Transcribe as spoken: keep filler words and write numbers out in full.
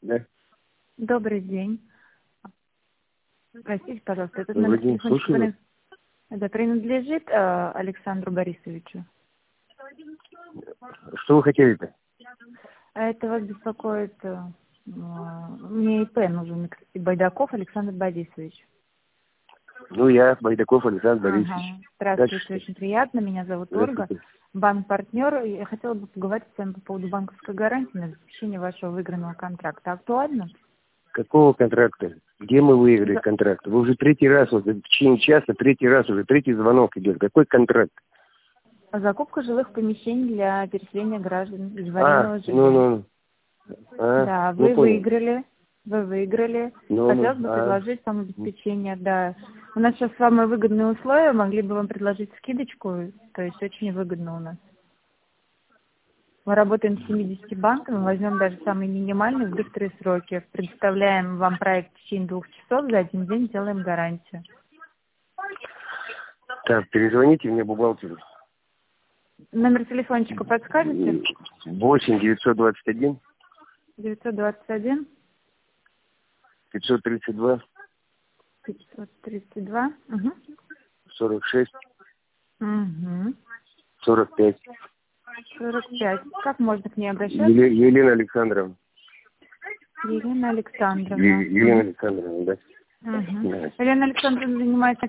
Да. Добрый день. Простите, пожалуйста, этот Добрый номер день, телефончика слушаю вас. прин- это принадлежит э, Александру Борисовичу? Что вы хотели-то? А это вас беспокоит... э, э, мне ИП нужен, кстати, Байдаков Александр Борисович. Ну, я, Байдаков Александр Борисович. Ага. Здравствуйте, Дальше что? очень приятно. Меня зовут Ольга. Здравствуйте. Банк-партнер. Я хотела бы поговорить с вами по поводу банковской гарантии на обеспечение вашего выигранного контракта. Актуально? Какого контракта? Где мы выиграли За- контракт? Вы уже третий раз, вот в течение часа, третий раз уже, третий звонок идет. Какой контракт? Закупка жилых помещений для переселения граждан из А, аварийного ну, жилья. ну, а, Да, ну, вы понял. выиграли. Вы выиграли. Ну, ну, Хотелось бы а, предложить вам обеспечение, да. У нас сейчас самые выгодные условия. Могли бы вам предложить скидочку. То есть очень выгодно у нас. Мы работаем с семьюдесятью банками, возьмем даже самые минимальные в быстрые сроки. Предоставляем вам проект в течение двух часов, за один день делаем гарантию. так, перезвоните мне бухгалтеру. Номер телефончика подскажете? восемь девятьсот двадцать один девятьсот двадцать один пятьсот тридцать два пятьсот тридцать два. Угу. сорок шесть Угу. сорок пять. сорок пять. Как можно к ней обращаться? Еле- Елена Александровна. Елена Александровна. Е- Елена Угу. Александровна, да? Угу. Да. Елена Александровна занимается